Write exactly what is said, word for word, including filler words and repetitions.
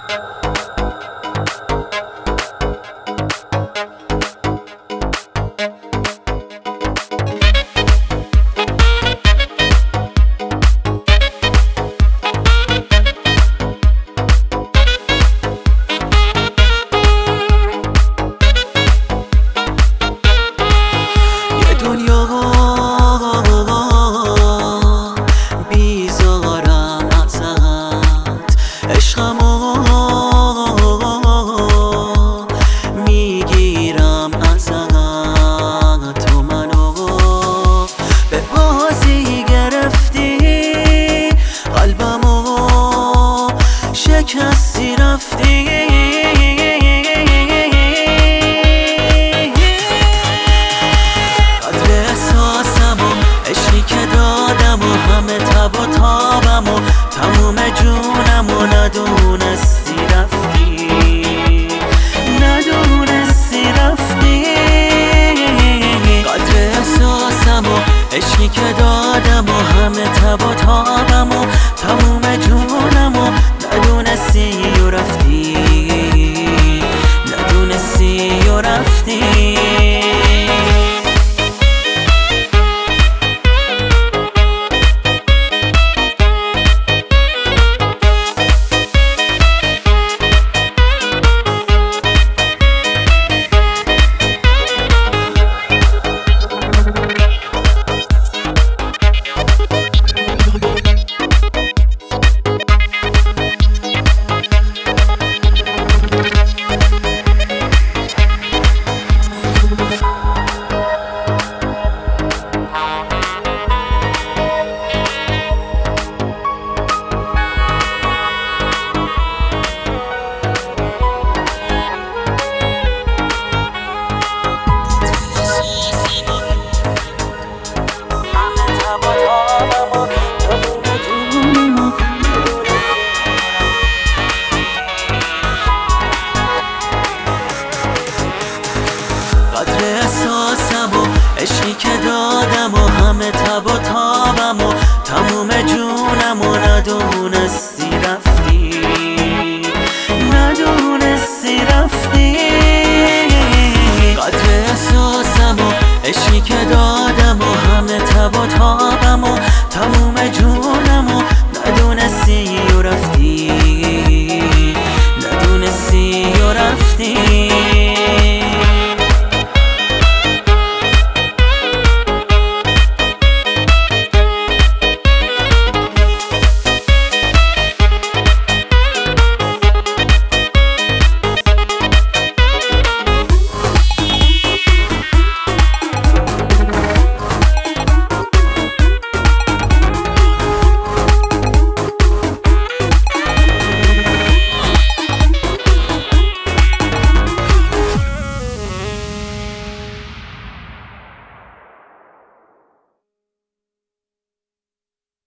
میگیرم ازت، تو منو به بازی گرفتی، قلبمو شکستی رفتی. قدر احساسم و عشقی که دادم و همه تب و تابم و تموم جونم و ندونستی رفتی، ندونستی رفتی. قدر احساسم و عشقی که دادم و همه تب و تابم و تموم جونم و ندونستی و رفتی، ندونستی و رفتی. قدر احساسم و عشقی که دادم و همه تب و تابم و تموم جونم و ندونستی رفتی، ندونستی رفتی. قدر احساسم و عشقی که دادم و همه تب و تابم و تموم جونم